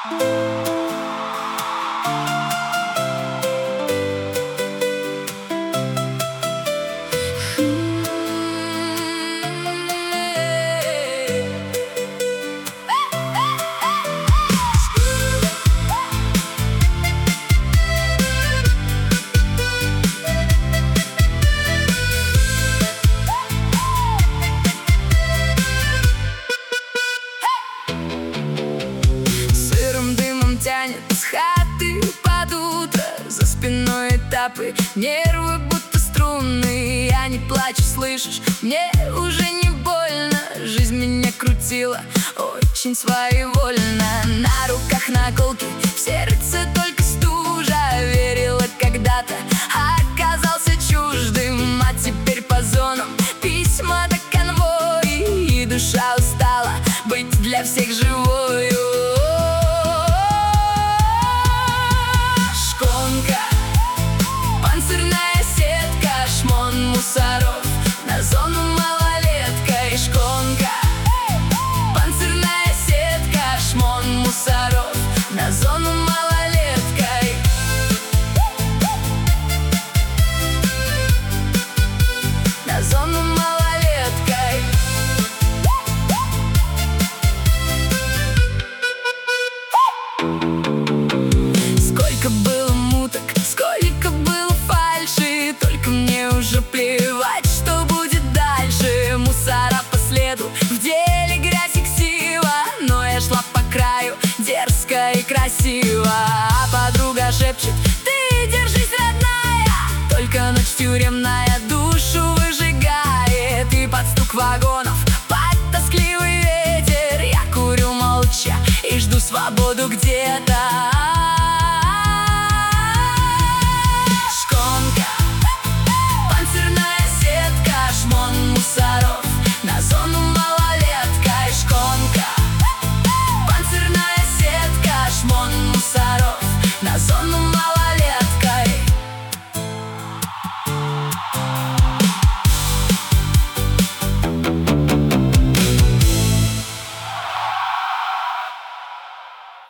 Тянет с хаты под утро, за спиной этапы, нервы будто струны. Я не плачу, слышишь, мне уже не больно. Жизнь меня крутила очень своевольно. На руках наколки, в сердце только стужа. Верила когда-то, оказался чуждым. А теперь по зонам письма до конвои, и душа устала быть для всех живою. Панцирная сетка, шмон мусоров, на зону малолеткой. Шконка, панцирная сетка, шмон мусоров, на зону малолеткой. На зону малолеткой. Сколько было муток, сколько было фальши, только мне уже плевать, что будет дальше. Мусора по следу, в деле грязь и ксива, но я шла по краю, дерзко и красиво. А подруга шепчет: ты держись, родная, только ночь тюремная душу выжигает. И под стук вагонов, под тоскливый ветер, я курю молча и жду свободу где-то. Шконка,